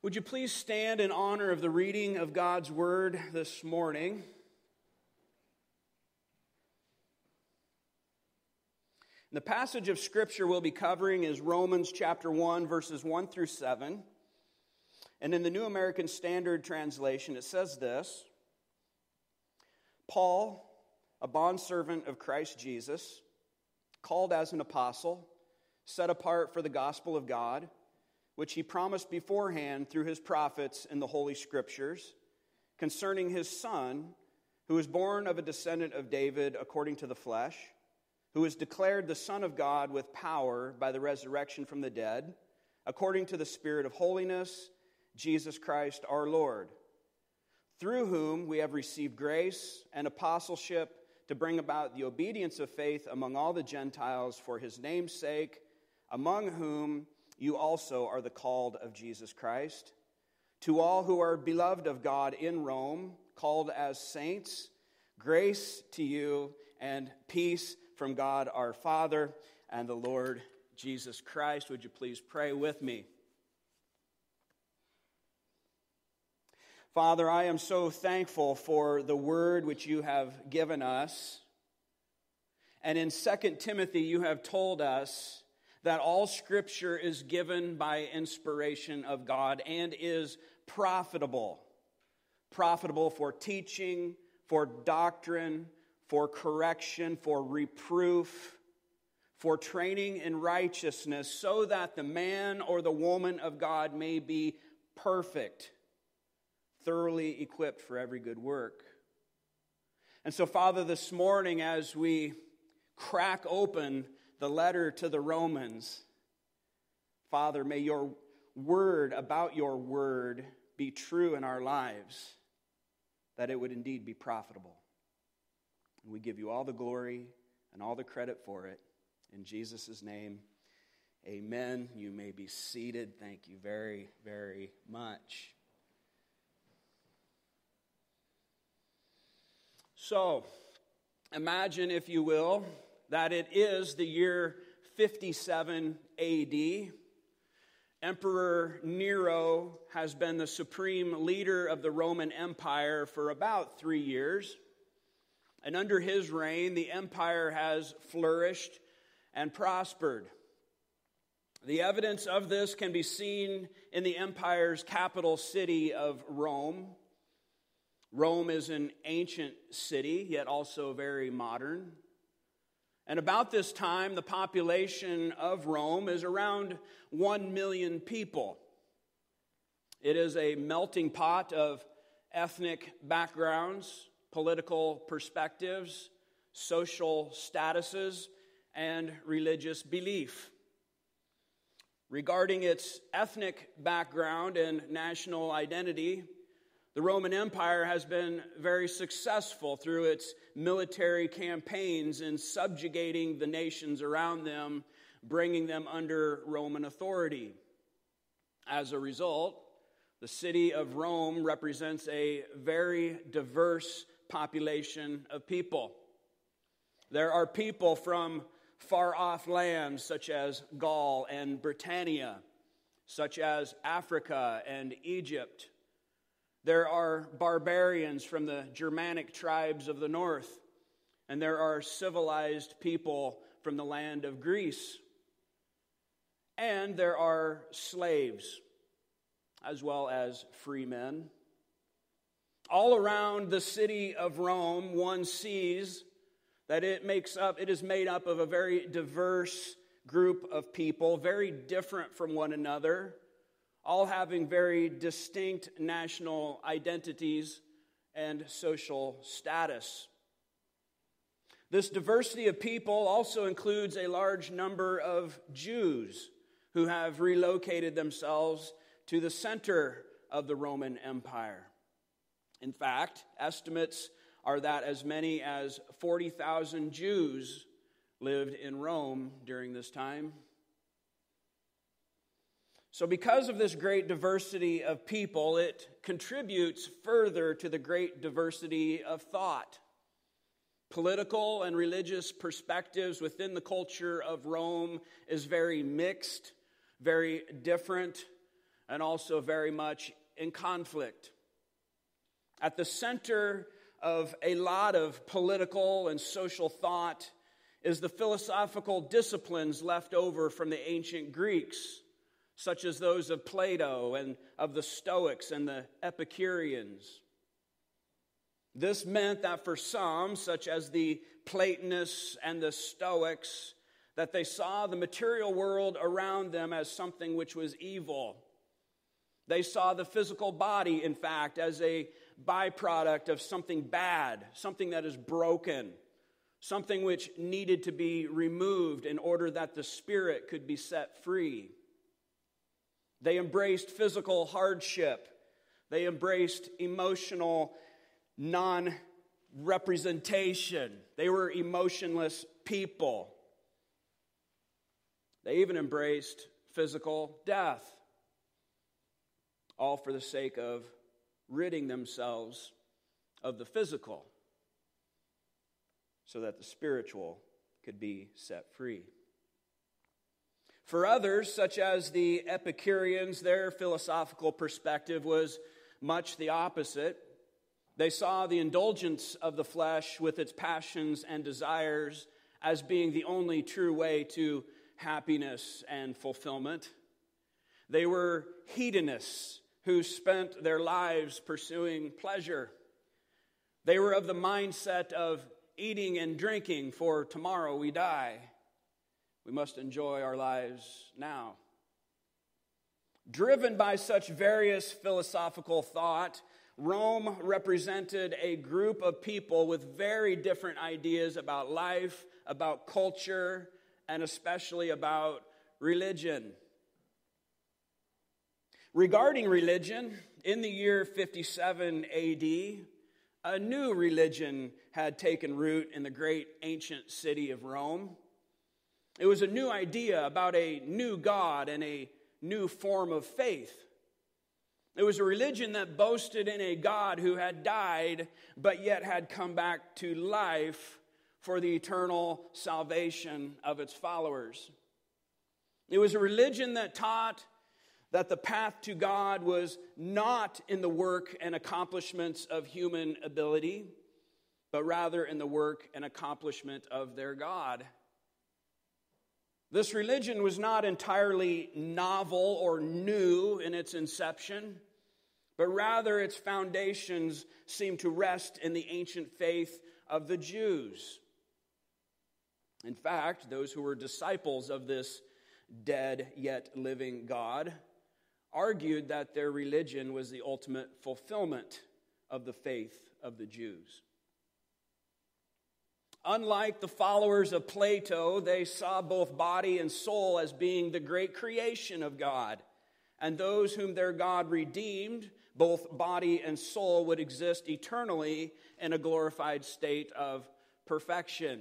Would you please stand in honor of the reading of God's Word this morning? The passage of Scripture we'll be covering is Romans chapter 1, verses 1 through 7. And in the New American Standard Translation, it says this: Paul, a bondservant of Christ Jesus, called as an apostle, set apart for the gospel of God, which he promised beforehand through his prophets in the Holy Scriptures, concerning his Son, who was born of a descendant of David according to the flesh, who was declared the Son of God with power by the resurrection from the dead, according to the Spirit of holiness, Jesus Christ our Lord, through whom we have received grace and apostleship to bring about the obedience of faith among all the Gentiles for his name's sake, among whom you also are the called of Jesus Christ. To all who are beloved of God in Rome, called as saints, grace to you and peace from God our Father and the Lord Jesus Christ. Would you please pray with me? Father, I am so thankful for the word which you have given us. And in 2 Timothy, you have told us that all Scripture is given by inspiration of God and is profitable. Profitable for teaching, for doctrine, for correction, for reproof, for training in righteousness, so that the man or the woman of God may be perfect, thoroughly equipped for every good work. And so, Father, this morning as we crack open the letter to the Romans, Father, may your word about your word be true in our lives, that it would indeed be profitable. And we give you all the glory and all the credit for it. In Jesus' name, amen. You may be seated. Thank you very, very much. So, imagine, if you will, that it is the year 57 AD. Emperor Nero has been the supreme leader of the Roman Empire for about 3 years. And under his reign, the empire has flourished and prospered. The evidence of this can be seen in the empire's capital city of Rome. Rome is an ancient city, yet also very modern. And about this time, the population of Rome is around 1 million people. It is a melting pot of ethnic backgrounds, political perspectives, social statuses, and religious belief. Regarding its ethnic background and national identity, the Roman Empire has been very successful through its military campaigns in subjugating the nations around them, bringing them under Roman authority. As a result, the city of Rome represents a very diverse population of people. There are people from far-off lands such as Gaul and Britannia, such as Africa and Egypt. There are barbarians from the Germanic tribes of the north, and there are civilized people from the land of Greece. And there are slaves, as well as free men. All around the city of Rome, one sees that it is made up of a very diverse group of people, very different from one another, all having very distinct national identities and social status. This diversity of people also includes a large number of Jews who have relocated themselves to the center of the Roman Empire. In fact, estimates are that as many as 40,000 Jews lived in Rome during this time. So because of this great diversity of people, it contributes further to the great diversity of thought. Political and religious perspectives within the culture of Rome is very mixed, very different, and also very much in conflict. At the center of a lot of political and social thought is the philosophical disciplines left over from the ancient Greeks, such as those of Plato and of the Stoics and the Epicureans. This meant that for some, such as the Platonists and the Stoics, that they saw the material world around them as something which was evil. They saw the physical body, in fact, as a byproduct of something bad, something that is broken, something which needed to be removed in order that the spirit could be set free. They embraced physical hardship. They embraced emotional non-representation. They were emotionless people. They even embraced physical death, all for the sake of ridding themselves of the physical so that the spiritual could be set free. For others, such as the Epicureans, their philosophical perspective was much the opposite. They saw the indulgence of the flesh with its passions and desires as being the only true way to happiness and fulfillment. They were hedonists who spent their lives pursuing pleasure. They were of the mindset of eating and drinking, for tomorrow we die. We must enjoy our lives now. Driven by such various philosophical thought, Rome represented a group of people with very different ideas about life, about culture, and especially about religion. Regarding religion, in the year 57 AD, a new religion had taken root in the great ancient city of Rome. It was a new idea about a new God and a new form of faith. It was a religion that boasted in a God who had died, but yet had come back to life for the eternal salvation of its followers. It was a religion that taught that the path to God was not in the work and accomplishments of human ability, but rather in the work and accomplishment of their God. This religion was not entirely novel or new in its inception, but rather its foundations seemed to rest in the ancient faith of the Jews. In fact, those who were disciples of this dead yet living God argued that their religion was the ultimate fulfillment of the faith of the Jews. Unlike the followers of Plato, they saw both body and soul as being the great creation of God, and those whom their God redeemed, both body and soul, would exist eternally in a glorified state of perfection.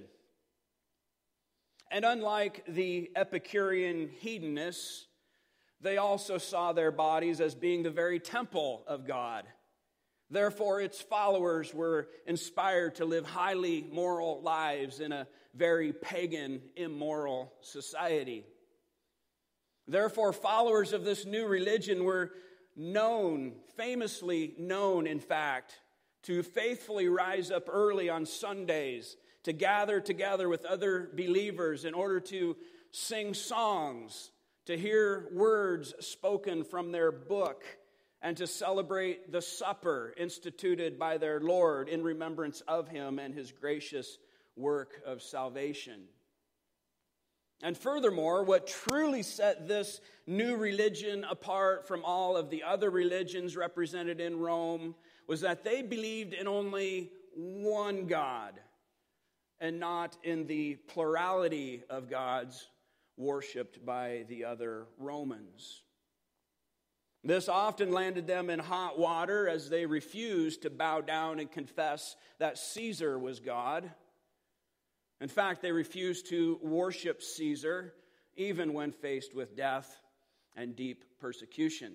And unlike the Epicurean hedonists, they also saw their bodies as being the very temple of God. Therefore, its followers were inspired to live highly moral lives in a very pagan, immoral society. Therefore, followers of this new religion were famously known, in fact, to faithfully rise up early on Sundays, to gather together with other believers in order to sing songs, to hear words spoken from their book, and to celebrate the supper instituted by their Lord in remembrance of him and his gracious work of salvation. And furthermore, what truly set this new religion apart from all of the other religions represented in Rome was that they believed in only one God and not in the plurality of gods worshipped by the other Romans. This often landed them in hot water as they refused to bow down and confess that Caesar was God. In fact, they refused to worship Caesar even when faced with death and deep persecution.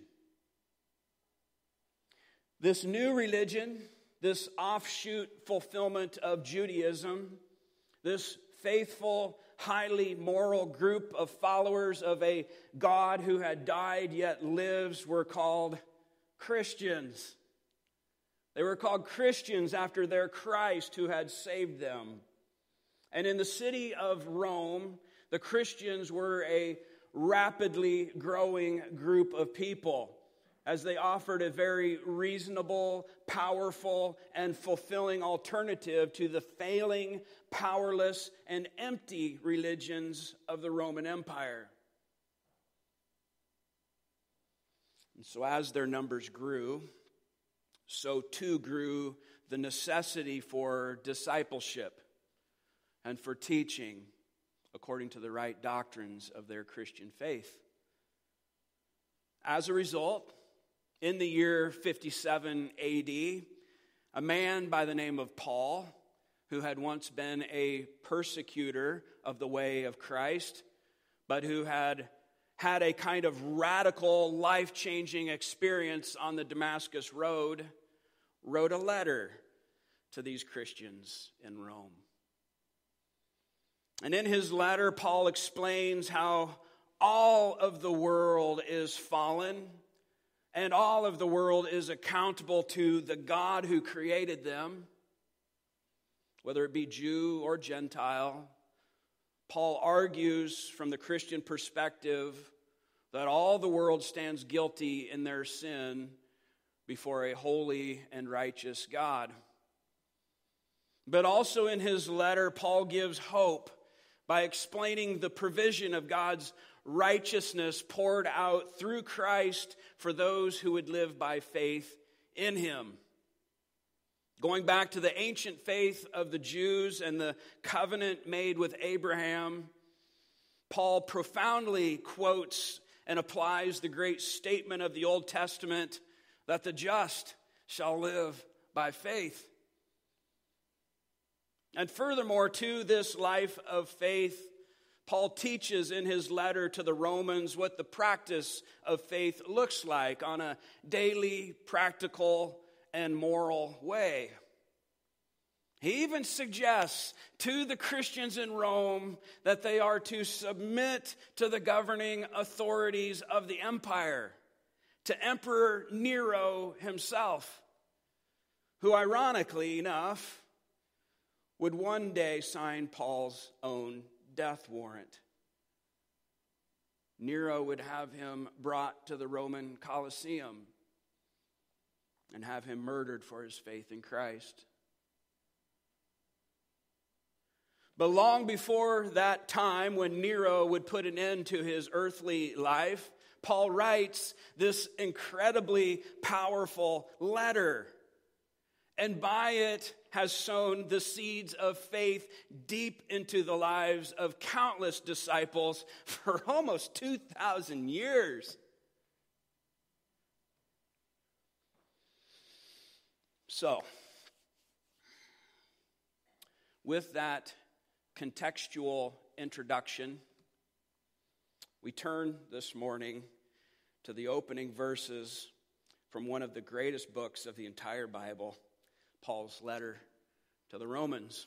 This new religion, this offshoot fulfillment of Judaism, this faithful highly moral group of followers of a God who had died yet lives were called Christians. They were called Christians after their Christ who had saved them. And in the city of Rome, the Christians were a rapidly growing group of people, as they offered a very reasonable, powerful, and fulfilling alternative to the failing, powerless, and empty religions of the Roman Empire. And so as their numbers grew, so too grew the necessity for discipleship and for teaching according to the right doctrines of their Christian faith. As a result, in the year 57 AD, a man by the name of Paul, who had once been a persecutor of the way of Christ, but who had had a kind of radical, life-changing experience on the Damascus Road, wrote a letter to these Christians in Rome. And in his letter, Paul explains how all of the world is fallen, and all of the world is accountable to the God who created them, whether it be Jew or Gentile. Paul argues from the Christian perspective that all the world stands guilty in their sin before a holy and righteous God. But also in his letter, Paul gives hope by explaining the provision of God's righteousness poured out through Christ for those who would live by faith in him. Going back to the ancient faith of the Jews and the covenant made with Abraham, Paul profoundly quotes and applies the great statement of the Old Testament that the just shall live by faith. And furthermore, to this life of faith, Paul teaches in his letter to the Romans what the practice of faith looks like on a daily, practical, and moral way. He even suggests to the Christians in Rome that they are to submit to the governing authorities of the empire, to Emperor Nero himself, who ironically enough would one day sign Paul's own death warrant. Nero would have him brought to the Roman Colosseum and have him murdered for his faith in Christ. But long before that time when Nero would put an end to his earthly life, Paul writes this incredibly powerful letter. And by it has sown the seeds of faith deep into the lives of countless disciples for almost 2,000 years. So, with that contextual introduction, we turn this morning to the opening verses from one of the greatest books of the entire Bible, Paul's letter to the Romans.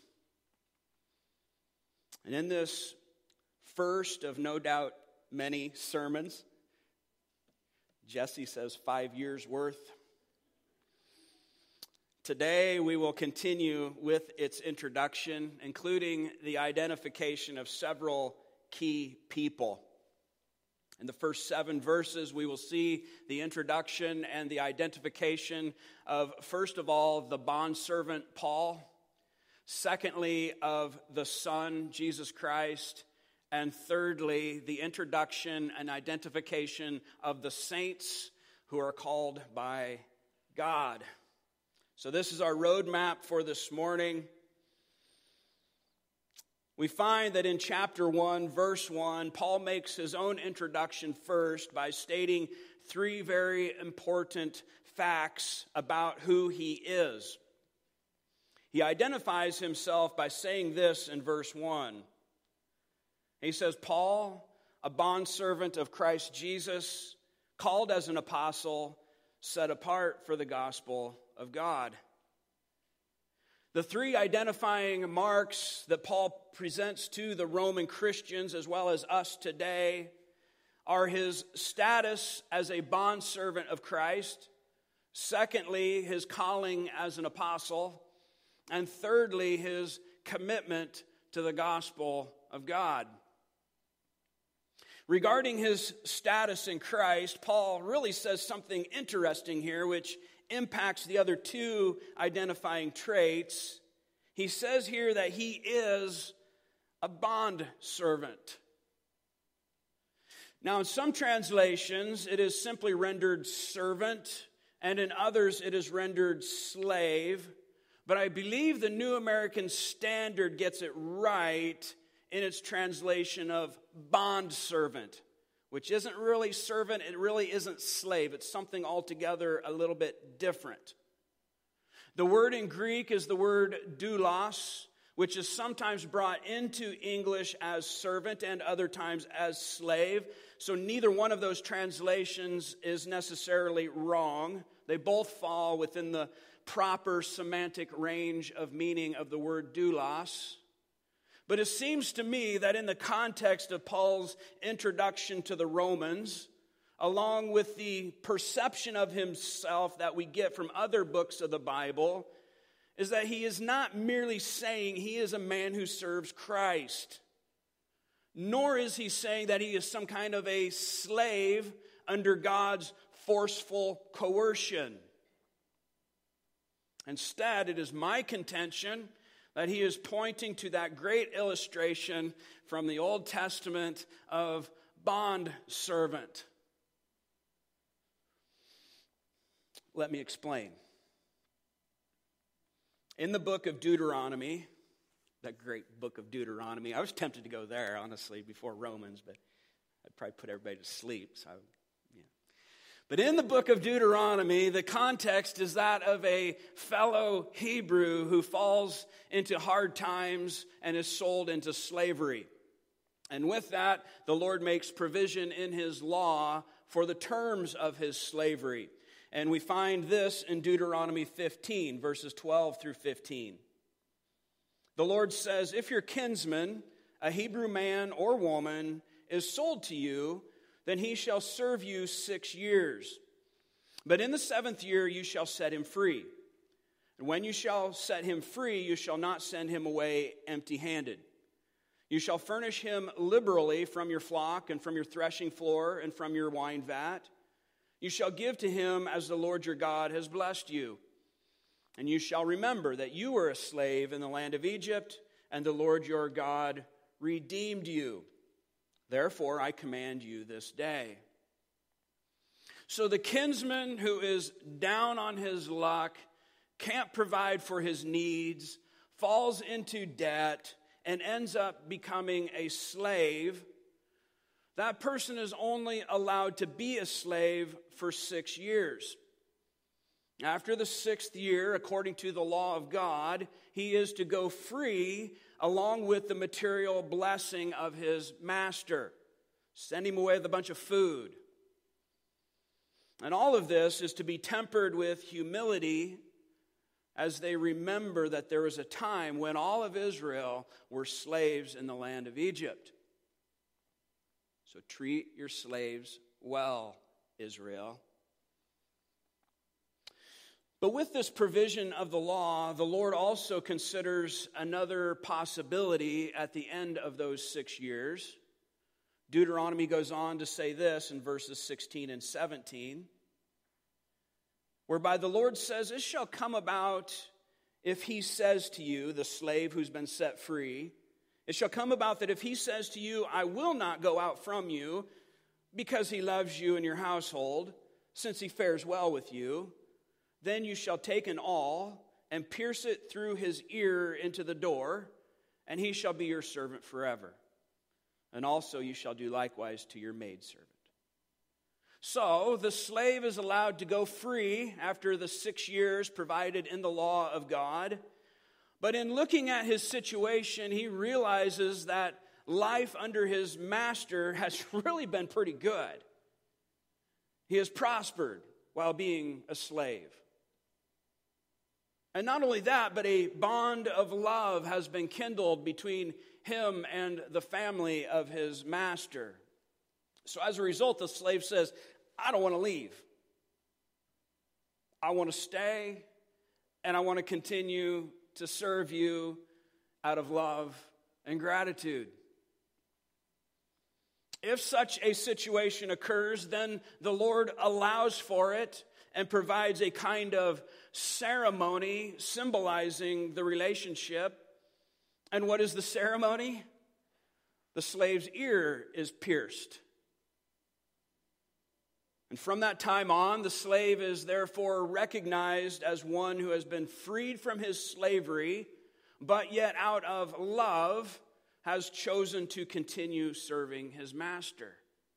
And in this first of no doubt many sermons, Jesse says 5 years worth, today we will continue with its introduction, including the identification of several key people. In the first 7 verses, we will see the introduction and the identification of, first of all, the bondservant Paul, secondly, of the Son, Jesus Christ, and thirdly, the introduction and identification of the saints who are called by God. So this is our roadmap for this morning. We find that in chapter 1, verse 1, Paul makes his own introduction first by stating 3 very important facts about who he is. He identifies himself by saying this in verse 1. He says, Paul, a bondservant of Christ Jesus, called as an apostle, set apart for the gospel of God. The three identifying marks that Paul presents to the Roman Christians as well as us today are his status as a bondservant of Christ, secondly, his calling as an apostle, and thirdly, his commitment to the gospel of God. Regarding his status in Christ, Paul really says something interesting here, which impacts the other two identifying traits. He says here that he is a bondservant. Now, in some translations, it is simply rendered servant, and in others, it is rendered slave. But I believe the New American Standard gets it right in its translation of bondservant, which isn't really servant, it really isn't slave. It's something altogether a little bit different. The word in Greek is the word doulos, which is sometimes brought into English as servant and other times as slave. So neither one of those translations is necessarily wrong. They both fall within the proper semantic range of meaning of the word doulos. But it seems to me that in the context of Paul's introduction to the Romans, along with the perception of himself that we get from other books of the Bible, is that he is not merely saying he is a man who serves Christ, nor is he saying that he is some kind of a slave under God's forceful coercion. Instead, it is my contention that he is pointing to that great illustration from the Old Testament of bondservant. Let me explain. In the book of Deuteronomy, that great book of Deuteronomy, I was tempted to go there, honestly, before Romans, but I'd probably put everybody to sleep. But in the book of Deuteronomy, the context is that of a fellow Hebrew who falls into hard times and is sold into slavery. And with that, the Lord makes provision in his law for the terms of his slavery. And we find this in Deuteronomy 15, verses 12 through 15. The Lord says, "If your kinsman, a Hebrew man or woman, is sold to you, then he shall serve you 6 years. But in the 7th year you shall set him free. And when you shall set him free, you shall not send him away empty-handed. You shall furnish him liberally from your flock and from your threshing floor and from your wine vat. You shall give to him as the Lord your God has blessed you. And you shall remember that you were a slave in the land of Egypt, and the Lord your God redeemed you. Therefore, I command you this day." So the kinsman who is down on his luck, can't provide for his needs, falls into debt, and ends up becoming a slave, that person is only allowed to be a slave for 6 years. After the 6th year, according to the law of God, he is to go free along with the material blessing of his master. Send him away with a bunch of food. And all of this is to be tempered with humility as they remember that there was a time when all of Israel were slaves in the land of Egypt. So treat your slaves well, Israel. But with this provision of the law, the Lord also considers another possibility at the end of those 6 years. Deuteronomy goes on to say this in verses 16 and 17, whereby the Lord says, "It shall come about if he says to you," the slave who's been set free, "it shall come about that if he says to you, 'I will not go out from you,' because he loves you and your household, since he fares well with you, then you shall take an awl and pierce it through his ear into the door, and he shall be your servant forever. And also you shall do likewise to your maidservant." So the slave is allowed to go free after the 6 years provided in the law of God. But in looking at his situation, he realizes that life under his master has really been pretty good. He has prospered while being a slave. And not only that, but a bond of love has been kindled between him and the family of his master. So as a result, the slave says, I don't want to leave. I want to stay, and I want to continue to serve you out of love and gratitude. If such a situation occurs, then the Lord allows for it and provides a kind of ceremony symbolizing the relationship. And what is the ceremony? The slave's ear is pierced. And from that time on, the slave is therefore recognized as one who has been freed from his slavery, but yet out of love has chosen to continue serving his master.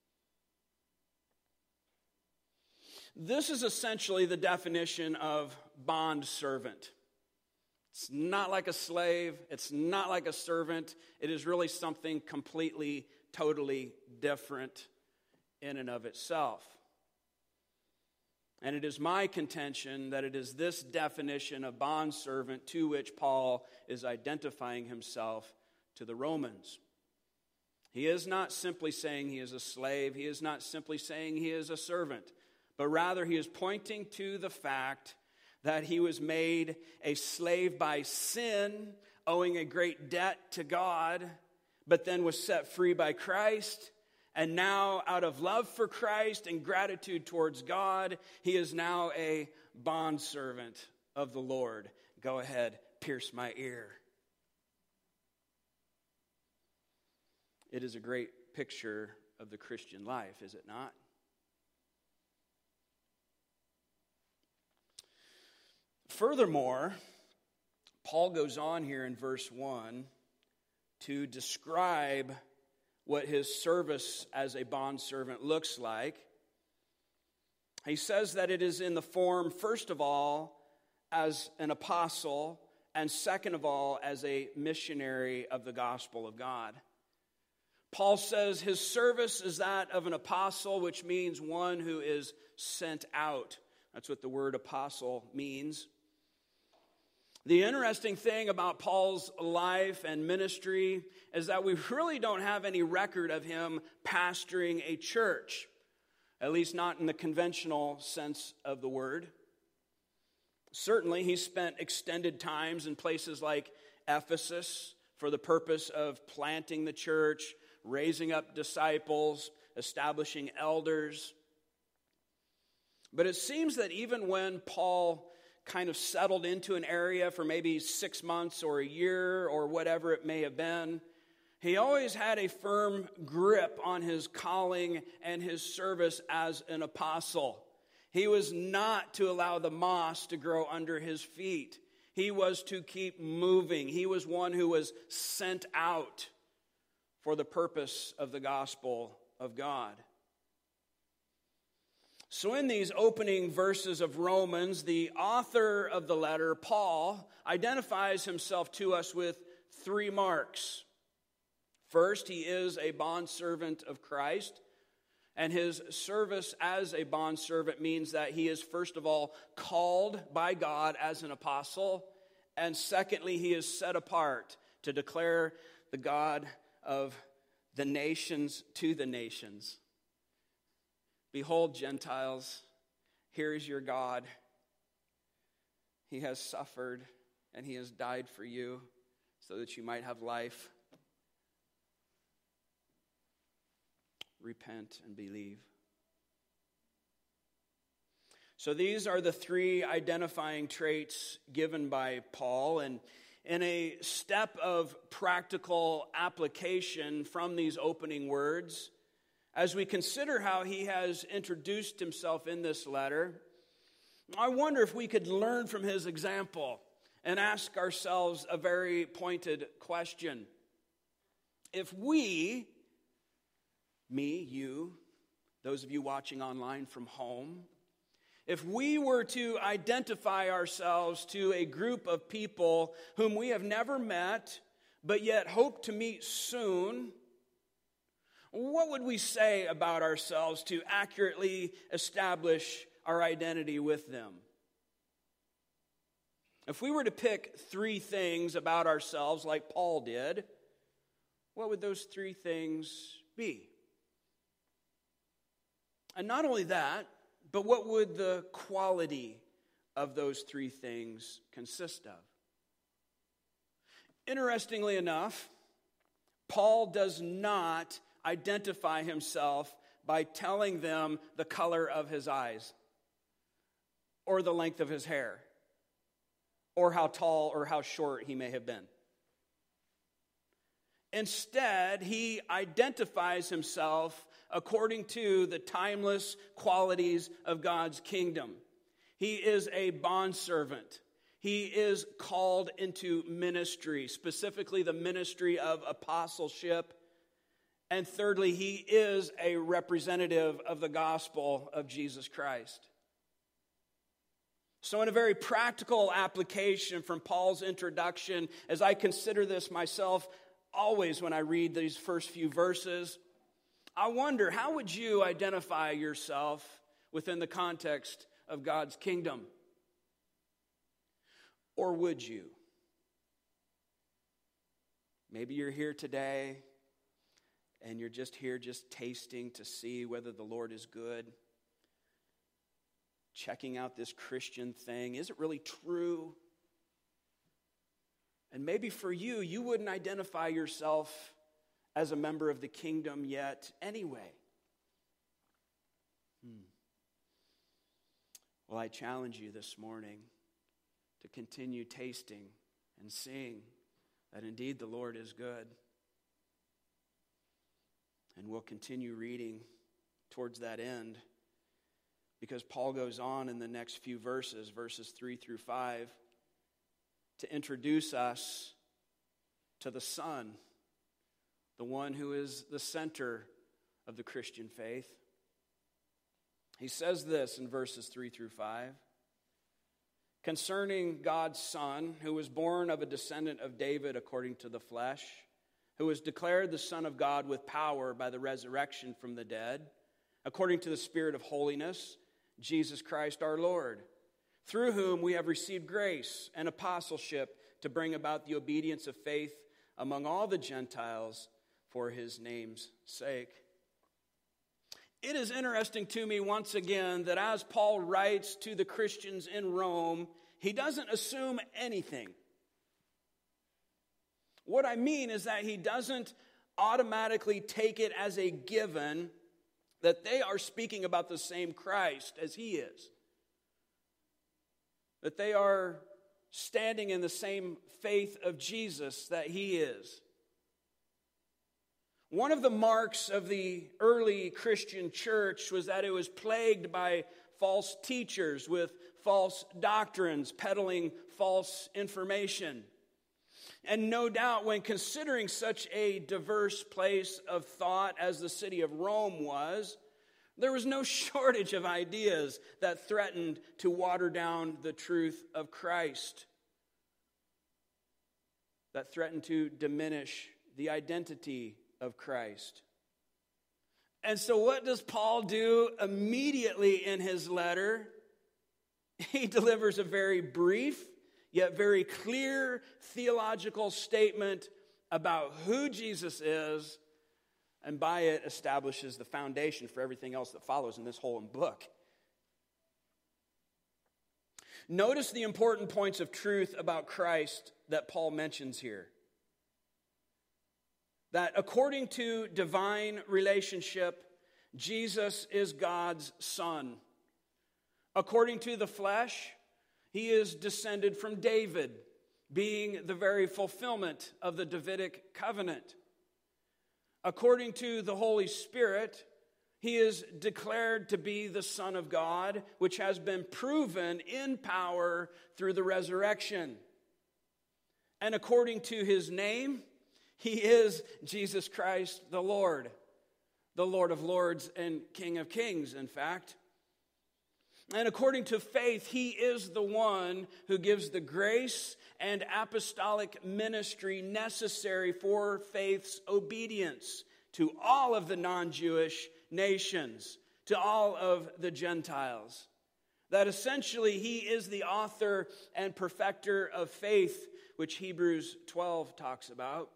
This is essentially the definition of bondservant. It's not like a slave. It's not like a servant. It is really something completely, totally different in and of itself. And it is my contention that it is this definition of bondservant to which Paul is identifying himself to the Romans. He is not simply saying he is a slave. He is not simply saying he is a servant. But rather he is pointing to the fact that he was made a slave by sin, owing a great debt to God, but then was set free by Christ. And now, out of love for Christ and gratitude towards God, he is now a bondservant of the Lord. Go ahead, pierce my ear. It is a great picture of the Christian life, is it not? Furthermore, Paul goes on here in verse 1 to describe what his service as a bondservant looks like. He says that it is in the form, first of all, as an apostle, and second of all, as a missionary of the gospel of God. Paul says his service is that of an apostle, which means one who is sent out. That's what the word apostle means. The interesting thing about Paul's life and ministry is that we really don't have any record of him pastoring a church, at least not in the conventional sense of the word. Certainly, he spent extended times in places like Ephesus for the purpose of planting the church, raising up disciples, establishing elders. But it seems that even when Paul kind of settled into an area for maybe 6 months or a year or whatever it may have been, he always had a firm grip on his calling and his service as an apostle. He was not to allow the moss to grow under his feet. He was to keep moving. He was one who was sent out for the purpose of the gospel of God. So in these opening verses of Romans, the author of the letter, Paul, identifies himself to us with 3 marks. First, he is a bondservant of Christ, and his service as a bondservant means that he is, first of all, called by God as an apostle, and secondly, he is set apart to declare the God of the nations to the nations. Behold, Gentiles, here is your God. He has suffered and he has died for you so that you might have life. Repent and believe. So these are the 3 identifying traits given by Paul, and in a step of practical application from these opening words, as we consider how he has introduced himself in this letter, I wonder if we could learn from his example and ask ourselves a very pointed question. If we, me, you, those of you watching online from home, if we were to identify ourselves to a group of people whom we have never met, but yet hope to meet soon, what would we say about ourselves to accurately establish our identity with them? If we were to pick 3 things about ourselves like Paul did, what would those 3 things be? And not only that, but what would the quality of those 3 things consist of? Interestingly enough, Paul does not identify himself by telling them the color of his eyes, or the length of his hair, or how tall or how short he may have been. Instead, he identifies himself according to the timeless qualities of God's kingdom. He is a bondservant. He is called into ministry, specifically the ministry of apostleship. And thirdly, he is a representative of the gospel of Jesus Christ. So in a very practical application from Paul's introduction, as I consider this myself always when I read these first few verses, I wonder, how would you identify yourself within the context of God's kingdom? Or would you? Maybe you're here today and you're just here just tasting to see whether the Lord is good. Checking out this Christian thing. Is it really true? And maybe for you, you wouldn't identify yourself as a member of the kingdom yet anyway. Well, I challenge you this morning to continue tasting and seeing that indeed the Lord is good. And we'll continue reading towards that end, because Paul goes on in the next few verses, verses 3 through 5, to introduce us to the Son, the one who is the center of the Christian faith. He says this in verses 3 through 5. Concerning God's Son, who was born of a descendant of David according to the flesh, who was declared the Son of God with power by the resurrection from the dead, according to the Spirit of holiness, Jesus Christ our Lord, through whom we have received grace and apostleship to bring about the obedience of faith among all the Gentiles for his name's sake. It is interesting to me once again that as Paul writes to the Christians in Rome, he doesn't assume anything. What I mean is that he doesn't automatically take it as a given that they are speaking about the same Christ as he is. That they are standing in the same faith of Jesus that he is. One of the marks of the early Christian church was that it was plagued by false teachers with false doctrines, peddling false information. And no doubt when considering such a diverse place of thought as the city of Rome was, there was no shortage of ideas that threatened to water down the truth of Christ, that threatened to diminish the identity of Christ. And so what does Paul do immediately in his letter? He delivers a very brief yet very clear theological statement about who Jesus is, and by it establishes the foundation for everything else that follows in this whole book. Notice the important points of truth about Christ that Paul mentions here. That according to divine relationship, Jesus is God's Son. According to the flesh, he is descended from David, being the very fulfillment of the Davidic covenant. According to the Holy Spirit, he is declared to be the Son of God, which has been proven in power through the resurrection. And according to his name, he is Jesus Christ the Lord of lords and King of kings, in fact. And according to faith, he is the one who gives the grace and apostolic ministry necessary for faith's obedience to all of the non-Jewish nations, to all of the Gentiles. That essentially he is the author and perfecter of faith, which Hebrews 12 talks about.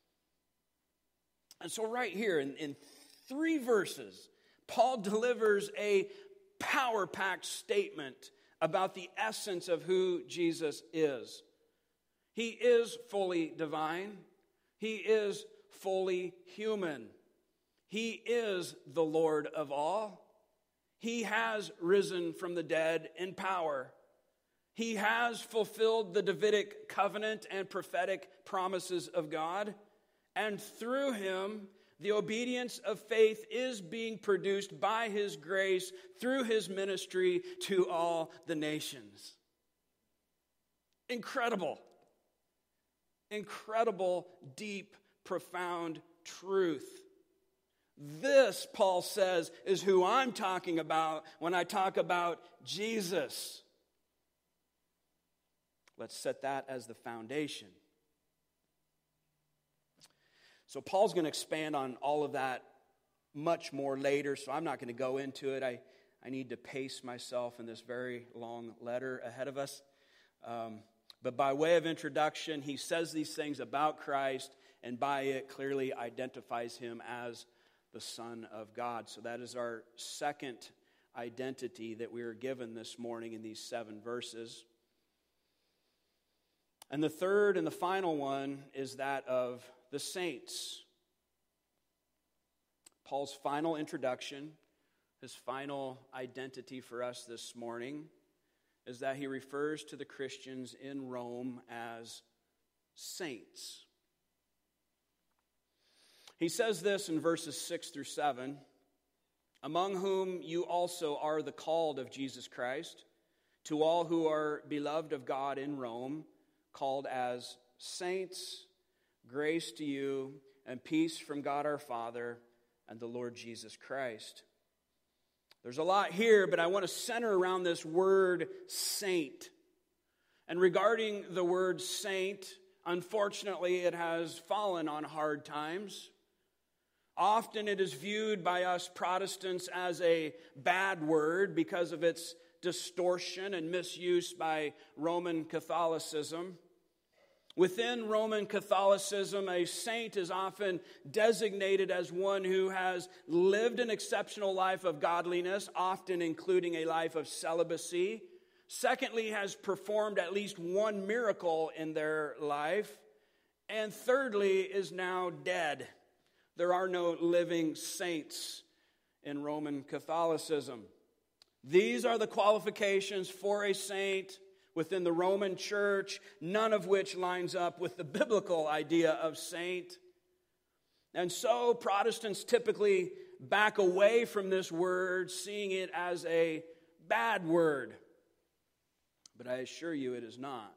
And so right here in 3 verses, Paul delivers a power-packed statement about the essence of who Jesus is. He is fully divine. He is fully human. He is the Lord of all. He has risen from the dead in power. He has fulfilled the Davidic covenant and prophetic promises of God. And through him, the obedience of faith is being produced by his grace through his ministry to all the nations. Incredible. Incredible, deep, profound truth. This, Paul says, is who I'm talking about when I talk about Jesus. Let's set that as the foundation. So Paul's going to expand on all of that much more later, so I'm not going to go into it. I need to pace myself in this very long letter ahead of us. But by way of introduction, he says these things about Christ, and by it clearly identifies him as the Son of God. So that is our second identity that we are given this morning in these 7 verses. And the third and the final one is that of the saints. Paul's final introduction, his final identity for us this morning, is that he refers to the Christians in Rome as saints. He says this in verses 6 through 7, among whom you also are the called of Jesus Christ, to all who are beloved of God in Rome, called as saints, grace to you and peace from God our Father and the Lord Jesus Christ. There's a lot here, but I want to center around this word saint. And regarding the word saint, unfortunately, it has fallen on hard times. Often it is viewed by us Protestants as a bad word because of its distortion and misuse by Roman Catholicism. Within Roman Catholicism, a saint is often designated as one who has lived an exceptional life of godliness, often including a life of celibacy. Secondly, has performed at least one miracle in their life. And thirdly, is now dead. There are no living saints in Roman Catholicism. These are the qualifications for a saint within the Roman church, none of which lines up with the biblical idea of saint. And so Protestants typically back away from this word, seeing it as a bad word. But I assure you it is not.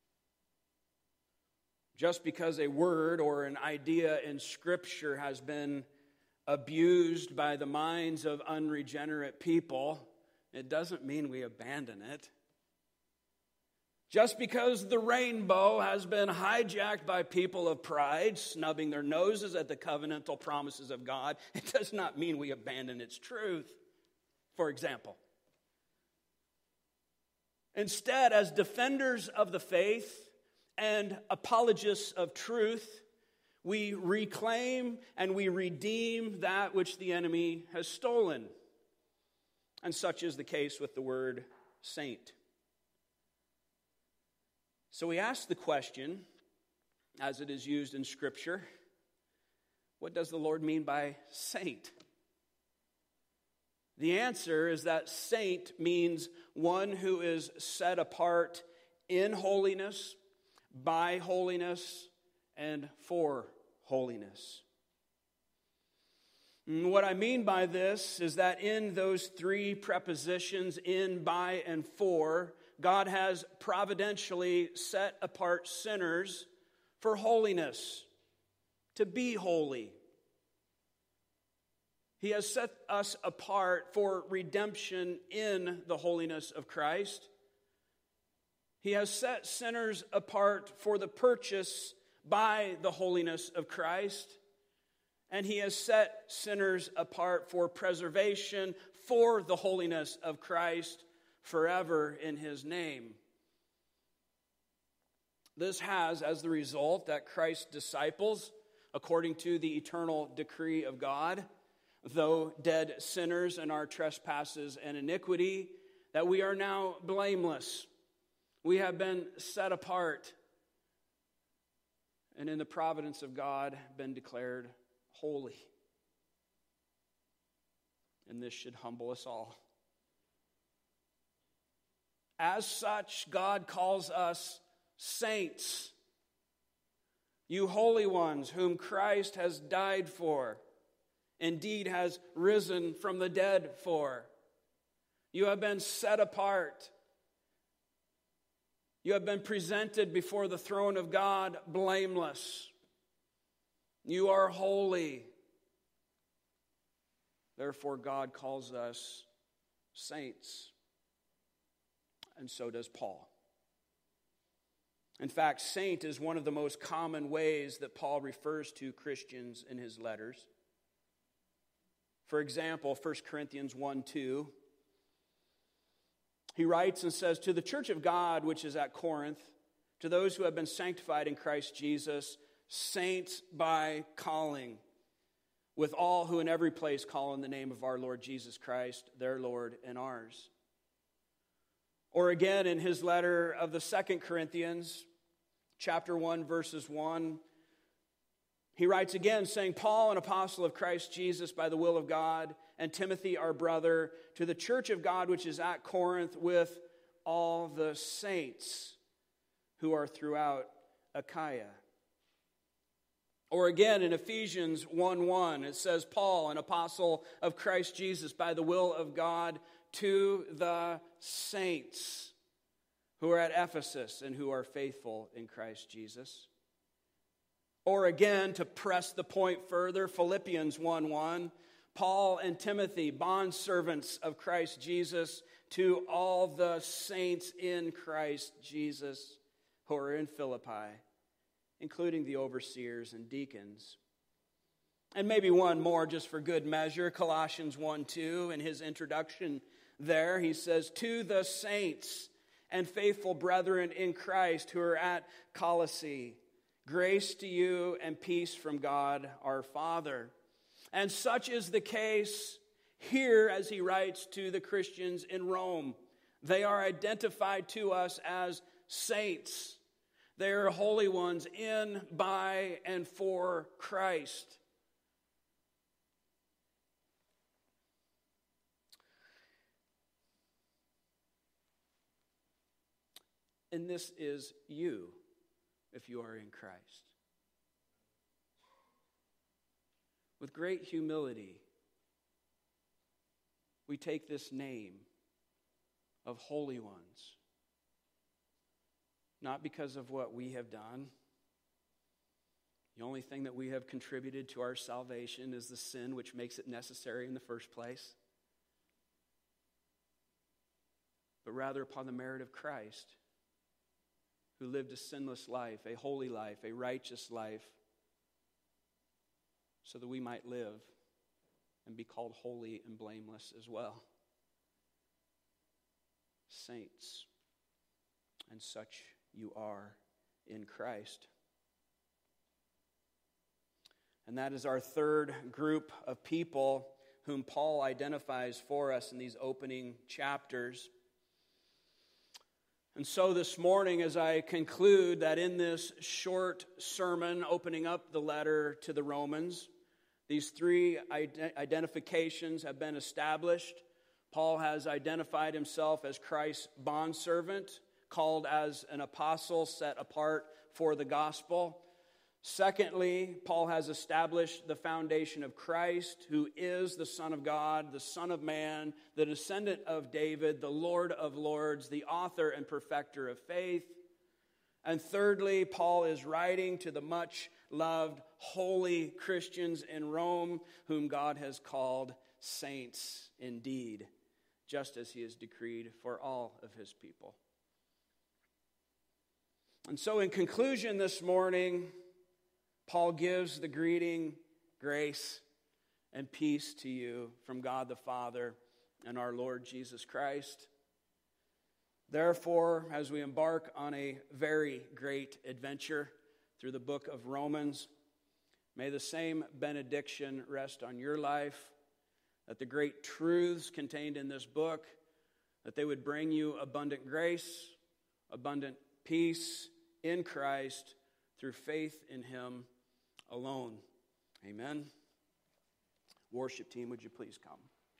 Just because a word or an idea in Scripture has been abused by the minds of unregenerate people, it doesn't mean we abandon it. Just because the rainbow has been hijacked by people of pride, snubbing their noses at the covenantal promises of God, it does not mean we abandon its truth, for example. Instead, as defenders of the faith and apologists of truth, we reclaim and we redeem that which the enemy has stolen. And such is the case with the word saint. So we ask the question, as it is used in Scripture, what does the Lord mean by saint? The answer is that saint means one who is set apart in holiness, by holiness, and for holiness. And what I mean by this is that in those 3 prepositions, in, by, and for, God has providentially set apart sinners for holiness, to be holy. He has set us apart for redemption in the holiness of Christ. He has set sinners apart for the purchase by the holiness of Christ. And he has set sinners apart for preservation for the holiness of Christ, forever in his name. This has as the result that Christ's disciples, according to the eternal decree of God, though dead sinners in our trespasses and iniquity, that we are now blameless. We have been set apart, and in the providence of God, been declared holy. And this should humble us all. As such, God calls us saints, you holy ones whom Christ has died for, indeed has risen from the dead for. You have been set apart. You have been presented before the throne of God blameless. You are holy. Therefore, God calls us saints. And so does Paul. In fact, saint is one of the most common ways that Paul refers to Christians in his letters. For example, 1 Corinthians 1:2, he writes and says, "To the church of God which is at Corinth, to those who have been sanctified in Christ Jesus, saints by calling, with all who in every place call in the name of our Lord Jesus Christ, their Lord and ours." Or again, in his letter of the 2 Corinthians, chapter 1, verses 1, he writes again, saying, "Paul, an apostle of Christ Jesus by the will of God, and Timothy, our brother, to the church of God which is at Corinth, with all the saints who are throughout Achaia." Or again, in Ephesians 1:1, it says, "Paul, an apostle of Christ Jesus by the will of God, to the saints who are at Ephesus and who are faithful in Christ Jesus." Or again, to press the point further, Philippians 1:1, "Paul and Timothy, bondservants of Christ Jesus, to all the saints in Christ Jesus who are in Philippi, including the overseers and deacons." And maybe one more just for good measure, Colossians 1:2, in his introduction there, he says, "To the saints and faithful brethren in Christ who are at Colossae, grace to you and peace from God our Father." And such is the case here as he writes to the Christians in Rome. They are identified to us as saints. They are holy ones in, by, and for Christ. And this is you, if you are in Christ. With great humility, we take this name of holy ones, not because of what we have done. The only thing that we have contributed to our salvation is the sin which makes it necessary in the first place, but rather upon the merit of Christ, who lived a sinless life, a holy life, a righteous life, so that we might live and be called holy and blameless as well. Saints, and such you are in Christ. And that is our third group of people whom Paul identifies for us in these opening chapters. And so this morning, as I conclude that in this short sermon opening up the letter to the Romans, these three identifications have been established. Paul has identified himself as Christ's bondservant, called as an apostle set apart for the gospel. Secondly, Paul has established the foundation of Christ, who is the Son of God, the Son of Man, the descendant of David, the Lord of Lords, the author and perfecter of faith. And thirdly, Paul is writing to the much-loved, holy Christians in Rome, whom God has called saints indeed, just as he has decreed for all of his people. And so in conclusion this morning, Paul gives the greeting, grace and peace to you from God the Father and our Lord Jesus Christ. Therefore, as we embark on a very great adventure through the book of Romans, may the same benediction rest on your life, that the great truths contained in this book, that they would bring you abundant grace, abundant peace in Christ through faith in Him alone. Amen. Worship team, would you please come?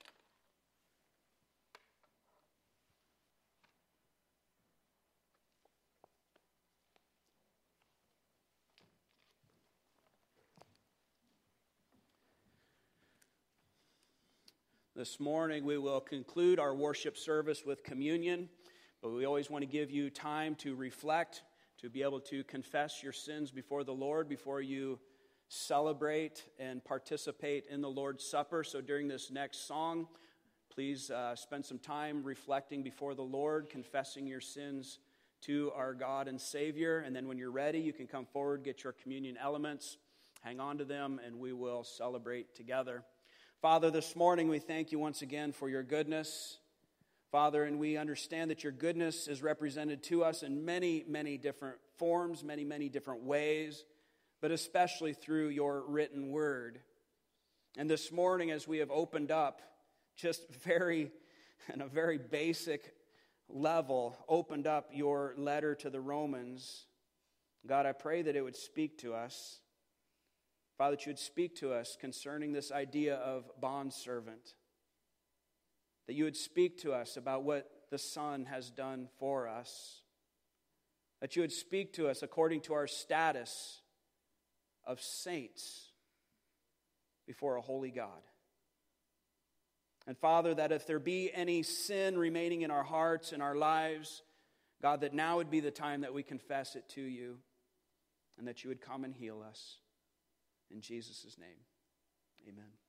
This morning we will conclude our worship service with communion, but we always want to give you time to reflect, to be able to confess your sins before the Lord before you celebrate and participate in the Lord's Supper. So during this next song, please spend some time reflecting before the Lord, confessing your sins to our God and Savior. And then when you're ready, you can come forward, get your communion elements, hang on to them, and we will celebrate together. Father, this morning we thank you once again for your goodness. Father, and we understand that your goodness is represented to us in many, many different forms, many, many different ways, but especially through your written word. And this morning, as we have opened up, just on a very basic level, opened up your letter to the Romans, God, I pray that it would speak to us. Father, that you would speak to us concerning this idea of bondservant. That you would speak to us about what the Son has done for us. That you would speak to us according to our status of saints before a holy God. And Father, that if there be any sin remaining in our hearts and our lives, God, that now would be the time that we confess it to you and that you would come and heal us. In Jesus' name, amen.